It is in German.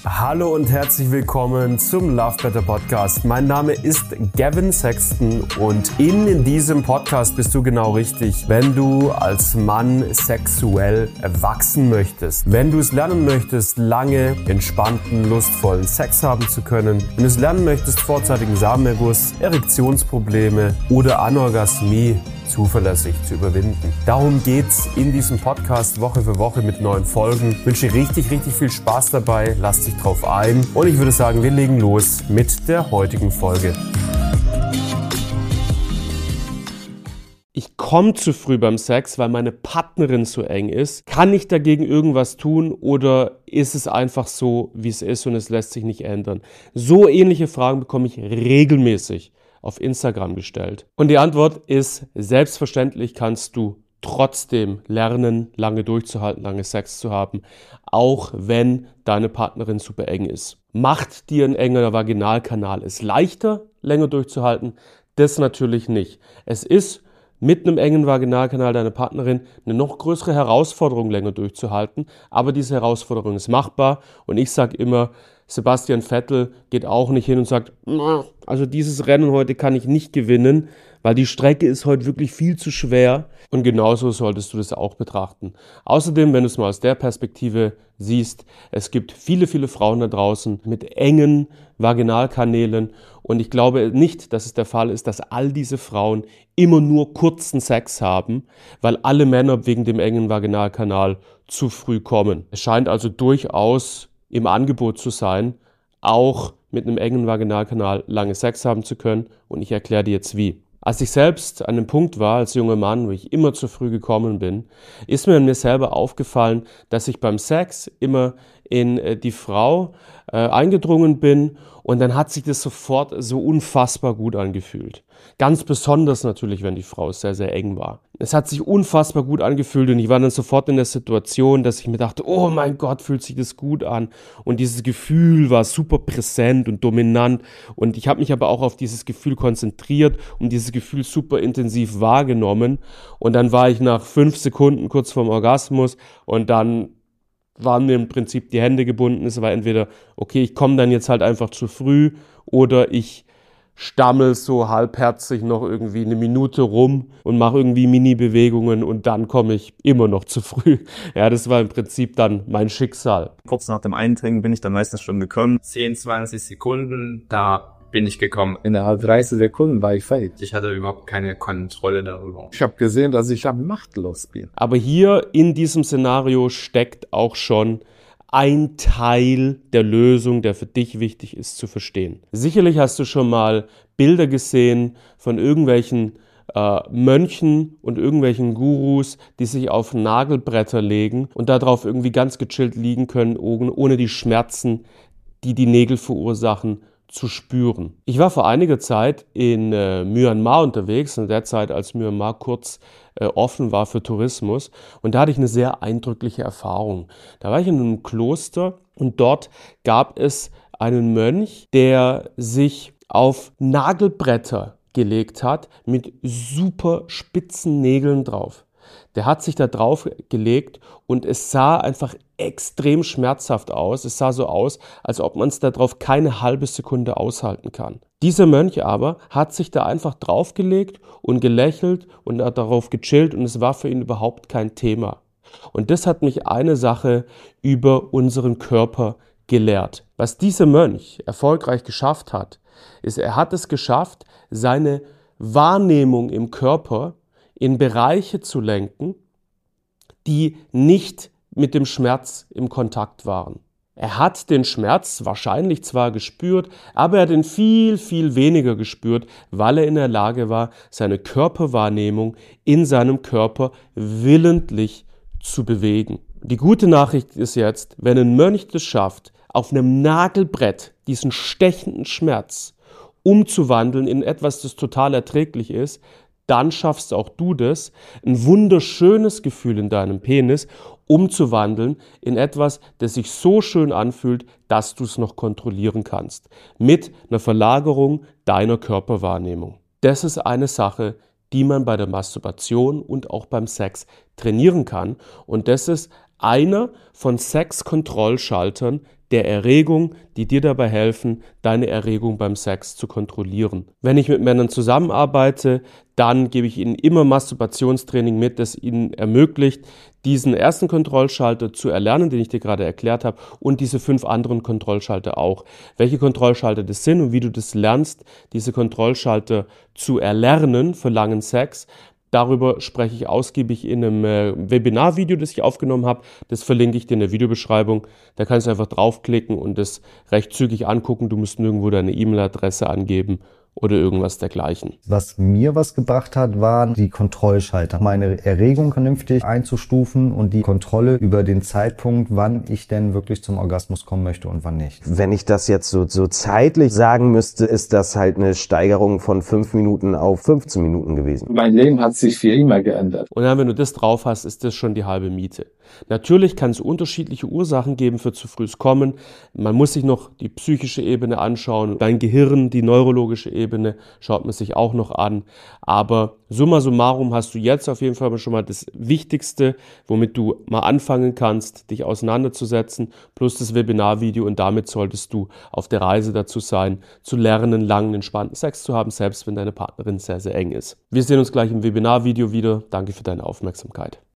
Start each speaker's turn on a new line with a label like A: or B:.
A: Hallo und herzlich willkommen zum Love Better Podcast. Mein Name ist Gavin Sexton und in diesem Podcast bist du genau richtig, wenn du als Mann sexuell wachsen möchtest. Wenn du es lernen möchtest, lange, entspannten, lustvollen Sex haben zu können. Wenn du es lernen möchtest, vorzeitigen Samenerguss, Erektionsprobleme oder Anorgasmie zuverlässig zu überwinden. Darum geht's in diesem Podcast Woche für Woche mit neuen Folgen. Ich wünsche richtig viel Spaß dabei. Lass dich drauf ein. Und ich würde sagen, wir legen los mit der heutigen Folge. Ich komme zu früh beim Sex, weil meine Partnerin zu eng ist. Kann ich dagegen irgendwas tun oder ist es einfach so, wie es ist und es lässt sich nicht ändern? So ähnliche Fragen bekomme ich regelmäßig auf Instagram gestellt. Und die Antwort ist, selbstverständlich kannst du trotzdem lernen, lange durchzuhalten, lange Sex zu haben, auch wenn deine Partnerin super eng ist. Macht dir ein enger Vaginalkanal es leichter, länger durchzuhalten? Das natürlich nicht. Es ist mit einem engen Vaginalkanal deiner Partnerin eine noch größere Herausforderung, länger durchzuhalten, aber diese Herausforderung ist machbar und ich sage immer, Sebastian Vettel geht auch nicht hin und sagt, also dieses Rennen heute kann ich nicht gewinnen, weil die Strecke ist heute wirklich viel zu schwer. Und genauso solltest du das auch betrachten. Außerdem, wenn du es mal aus der Perspektive siehst, es gibt viele Frauen da draußen mit engen Vaginalkanälen und ich glaube nicht, dass es der Fall ist, dass all diese Frauen immer nur kurzen Sex haben, weil alle Männer wegen dem engen Vaginalkanal zu früh kommen. Es scheint also durchaus im Angebot zu sein, auch mit einem engen Vaginalkanal lange Sex haben zu können und ich erkläre dir jetzt wie. Als ich selbst an dem Punkt war, als junger Mann, wo ich immer zu früh gekommen bin, ist mir an mir selber aufgefallen, dass ich beim Sex immer in die Frau eingedrungen bin und dann hat sich das sofort so unfassbar gut angefühlt. Ganz besonders natürlich, wenn die Frau sehr eng war. Es hat sich unfassbar gut angefühlt und ich war dann sofort in der Situation, dass ich mir dachte, oh mein Gott, fühlt sich das gut an. Und dieses Gefühl war super präsent und dominant und ich habe mich aber auch auf dieses Gefühl konzentriert und dieses Gefühl super intensiv wahrgenommen. Und dann war ich nach 5 Sekunden kurz vorm Orgasmus und dann waren mir im Prinzip die Hände gebunden. Es war entweder, okay, ich komme dann jetzt halt einfach zu früh oder ich stammel so halbherzig noch irgendwie eine Minute rum und mache irgendwie Mini-Bewegungen und dann komme ich immer noch zu früh. Ja, das war im Prinzip dann mein Schicksal.
B: Kurz nach dem Eintrinken bin ich dann meistens schon gekommen. 10, 20 Sekunden, da bin ich gekommen.
C: Innerhalb 30 Sekunden war ich fertig.
B: Ich hatte überhaupt keine Kontrolle darüber.
C: Ich habe gesehen, dass ich machtlos bin.
A: Aber hier in diesem Szenario steckt auch schon ein Teil der Lösung, der für dich wichtig ist zu verstehen. Sicherlich hast du schon mal Bilder gesehen von irgendwelchen Mönchen und irgendwelchen Gurus, die sich auf Nagelbretter legen und darauf irgendwie ganz gechillt liegen können, ohne die Schmerzen, die die Nägel verursachen, zu spüren. Ich war vor einiger Zeit in Myanmar unterwegs, in der Zeit, als Myanmar kurz offen war für Tourismus und da hatte ich eine sehr eindrückliche Erfahrung. Da war ich in einem Kloster und dort gab es einen Mönch, der sich auf Nagelbretter gelegt hat mit super spitzen Nägeln drauf. Der hat sich da drauf gelegt und es sah einfach extrem schmerzhaft aus. Es sah so aus, als ob man es da drauf keine halbe Sekunde aushalten kann. Dieser Mönch aber hat sich da einfach draufgelegt und gelächelt und hat darauf gechillt und es war für ihn überhaupt kein Thema. Und das hat mich eine Sache über unseren Körper gelehrt. Was dieser Mönch erfolgreich geschafft hat, ist, er hat es geschafft, seine Wahrnehmung im Körper in Bereiche zu lenken, die nicht mit dem Schmerz im Kontakt waren. Er hat den Schmerz wahrscheinlich zwar gespürt, aber er hat ihn viel weniger gespürt, weil er in der Lage war, seine Körperwahrnehmung in seinem Körper willentlich zu bewegen. Die gute Nachricht ist jetzt, wenn ein Mönch es schafft, auf einem Nagelbrett diesen stechenden Schmerz umzuwandeln in etwas, das total erträglich ist, dann schaffst auch du das, ein wunderschönes Gefühl in deinem Penis umzuwandeln in etwas, das sich so schön anfühlt, dass du es noch kontrollieren kannst. Mit einer Verlagerung deiner Körperwahrnehmung. Das ist eine Sache, die man bei der Masturbation und auch beim Sex trainieren kann. Und das ist einer von 6 Kontrollschaltern, der Erregung, die dir dabei helfen, deine Erregung beim Sex zu kontrollieren. Wenn ich mit Männern zusammenarbeite, dann gebe ich ihnen immer Masturbationstraining mit, das ihnen ermöglicht, diesen ersten Kontrollschalter zu erlernen, den ich dir gerade erklärt habe, und diese 5 anderen Kontrollschalter auch. Welche Kontrollschalter das sind und wie du das lernst, diese Kontrollschalter zu erlernen für langen Sex, darüber spreche ich ausgiebig in einem Webinar-Video, das ich aufgenommen habe. Das verlinke ich dir in der Videobeschreibung. Da kannst du einfach draufklicken und das recht zügig angucken. Du musst nirgendwo deine E-Mail-Adresse angeben oder irgendwas dergleichen.
D: Was mir was gebracht hat, waren die Kontrollschalter. Meine Erregung vernünftig einzustufen und die Kontrolle über den Zeitpunkt, wann ich denn wirklich zum Orgasmus kommen möchte und wann nicht.
E: Wenn ich das jetzt so zeitlich sagen müsste, ist das halt eine Steigerung von 5 Minuten auf 15 Minuten gewesen.
C: Mein Leben hat sich für immer geändert.
A: Und dann, wenn du das drauf hast, ist das schon die halbe Miete. Natürlich kann es unterschiedliche Ursachen geben für zu frühes Kommen. Man muss sich noch die psychische Ebene anschauen. Dein Gehirn, die neurologische Ebene, schaut man sich auch noch an. Aber summa summarum hast du jetzt auf jeden Fall schon mal das Wichtigste, womit du mal anfangen kannst, dich auseinanderzusetzen, plus das Webinarvideo. Und damit solltest du auf der Reise dazu sein, zu lernen, langen, entspannten Sex zu haben, selbst wenn deine Partnerin sehr, sehr eng ist. Wir sehen uns gleich im Webinarvideo wieder. Danke für deine Aufmerksamkeit.